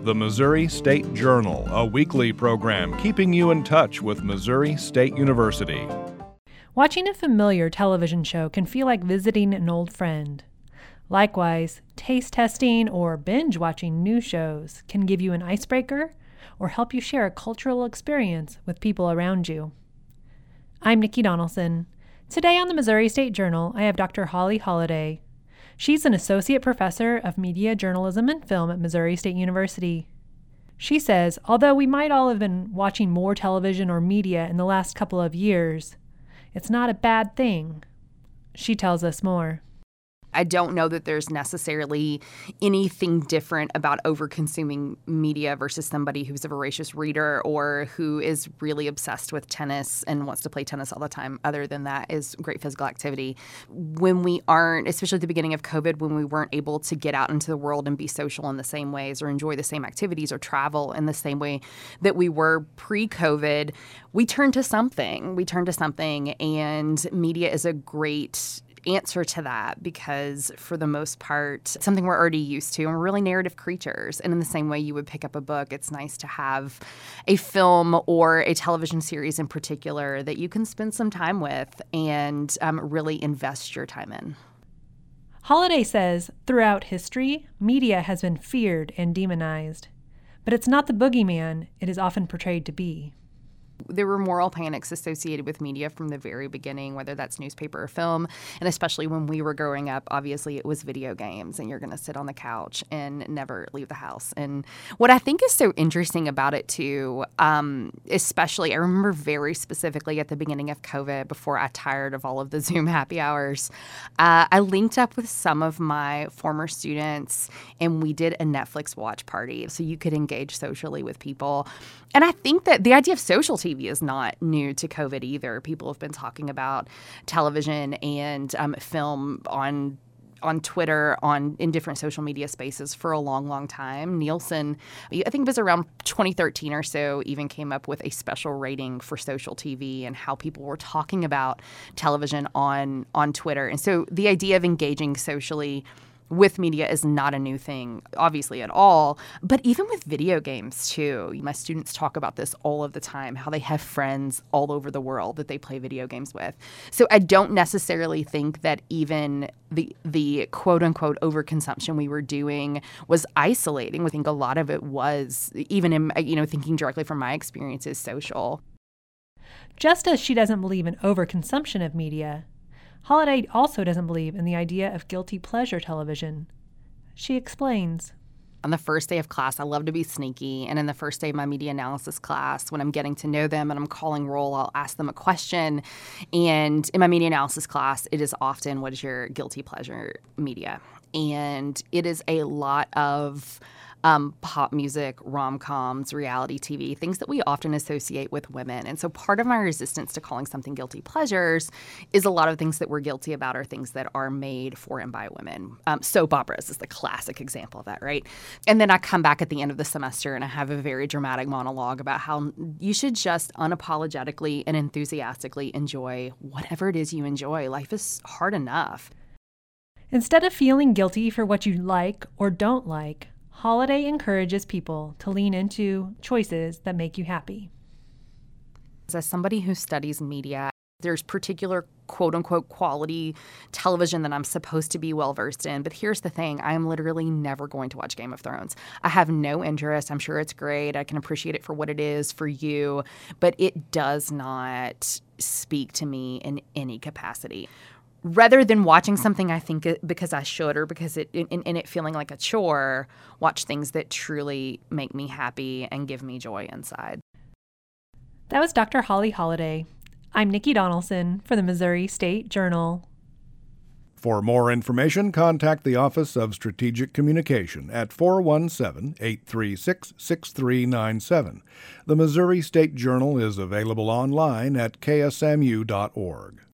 the Missouri State Journal, a weekly program keeping you in touch with Missouri State University. Watching a familiar television show can feel like visiting an old friend. Likewise, taste testing or binge watching new shows can give you an icebreaker or help you share a cultural experience with people around you. I'm Nikki Donaldson. Today on the Missouri State Journal, I have Dr. Holly Holliday. She's an associate professor of media journalism and film at Missouri State University. She says, although we might all have been watching more television or media in the last couple of years, it's not a bad thing. She tells us more. I don't know that there's necessarily anything different about over-consuming media versus somebody who's a voracious reader or who is really obsessed with tennis and wants to play tennis all the time. Other than that is great physical activity. When we aren't, especially at the beginning of COVID, when we weren't able to get out into the world and be social in the same ways or enjoy the same activities or travel in the same way that we were pre-COVID, we turned to something. And media is a great answer to that because for the most part, it's something we're already used to and we're really narrative creatures. And in the same way you would pick up a book, it's nice to have a film or a television series in particular that you can spend some time with and really invest your time in. Holliday says, throughout history, media has been feared and demonized. But it's not the boogeyman it is often portrayed to be. There were moral panics associated with media from the very beginning, whether that's newspaper or film. And especially when we were growing up, obviously it was video games and you're going to sit on the couch and never leave the house. And what I think is so interesting about it, too, especially I remember very specifically at the beginning of COVID, before I tired of all of the Zoom happy hours, I linked up with some of my former students and we did a Netflix watch party so you could engage socially with people. And I think that the idea of social TV is not new to COVID either. People have been talking about television and film on Twitter, in different social media spaces for a long, long time. Nielsen, I think it was around 2013 or so, even came up with a special rating for social TV and how people were talking about television on Twitter. And so the idea of engaging socially with media is not a new thing, obviously, at all. But even with video games, too. My students talk about this all of the time, how they have friends all over the world that they play video games with. So I don't necessarily think that even the quote-unquote overconsumption we were doing was isolating. I think a lot of it was, even in, thinking directly from my experiences, social. Just as she doesn't believe in overconsumption of media, Holliday also doesn't believe in the idea of guilty pleasure television. She explains. On the first day of class, I love to be sneaky. And in the first day of my media analysis class, when I'm getting to know them and I'm calling roll, I'll ask them a question. And in my media analysis class, it is often, what is your guilty pleasure media? And it is a lot of pop music, rom-coms, reality TV, things that we often associate with women. And so part of my resistance to calling something guilty pleasures is a lot of things that we're guilty about are things that are made for and by women. Soap operas is the classic example of that, right? And then I come back at the end of the semester and I have a very dramatic monologue about how you should just unapologetically and enthusiastically enjoy whatever it is you enjoy. Life is hard enough. Instead of feeling guilty for what you like or don't like, Holliday encourages people to lean into choices that make you happy. As somebody who studies media, there's particular quote-unquote quality television that I'm supposed to be well-versed in. But here's the thing. I am literally never going to watch Game of Thrones. I have no interest. I'm sure it's great. I can appreciate it for what it is for you. But it does not speak to me in any capacity. Rather than watching something I think because I should or because it feeling like a chore, watch things that truly make me happy and give me joy inside. That was Dr. Holly Holliday. I'm Nikki Donaldson for the Missouri State Journal. For more information, contact the Office of Strategic Communication at 417-836-6397. The Missouri State Journal is available online at ksmu.org.